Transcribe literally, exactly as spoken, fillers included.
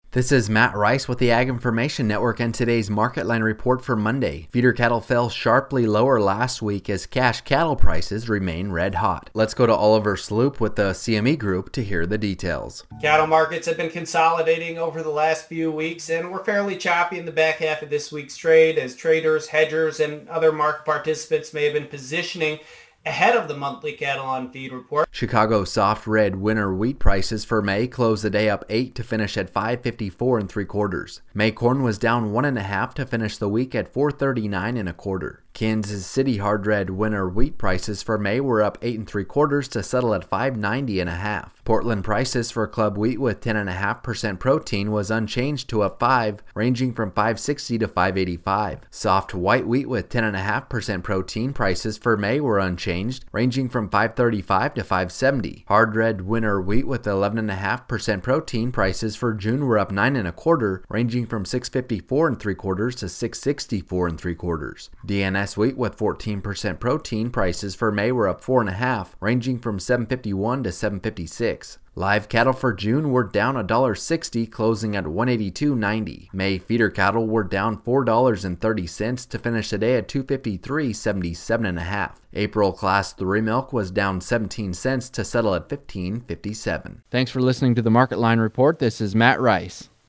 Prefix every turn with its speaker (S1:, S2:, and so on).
S1: This is Matt Rice with the Ag Information Network and today's Market Line report for Monday. Feeder cattle fell sharply lower last week as cash cattle prices remain red hot. Let's go to Oliver Sloop with the C M E Group to hear the details.
S2: Cattle markets have been consolidating over the last few weeks and were fairly choppy in the back half of this week's trade as traders, hedgers, and other market participants may have been positioning ahead of the monthly cattle on feed report.
S1: Chicago soft red winter wheat prices for May closed the day up eight to finish at five fifty-four and three quarters. May corn was down one and a half to finish the week at four thirty-nine and a quarter. Kansas City hard red winter wheat prices for May were up eight and three quarters to settle at five ninety and a half. Portland prices for club wheat with ten and a half percent protein was unchanged to up five, ranging from five sixty to five eighty-five. Soft white wheat with ten and a half percent protein prices for May were unchanged, ranging from five thirty-five to five seventy. Hard red winter wheat with eleven and a half percent protein prices for June were up nine and a quarter, ranging from six fifty-four and three quarters to six sixty-four and three quarters. D N S wheat with fourteen percent protein prices for May were up four and a half, ranging from seven fifty-one to seven fifty-six. Live cattle for June were down one dollar sixty, closing at one eighty-two ninety. May feeder cattle were down four dollars and thirty cents to finish the day at two fifty-three seventy-seven and a half. April class three milk was down seventeen cents to settle at fifteen fifty-seven.
S3: Thanks for listening to the Market Line report. This is Matt Rice.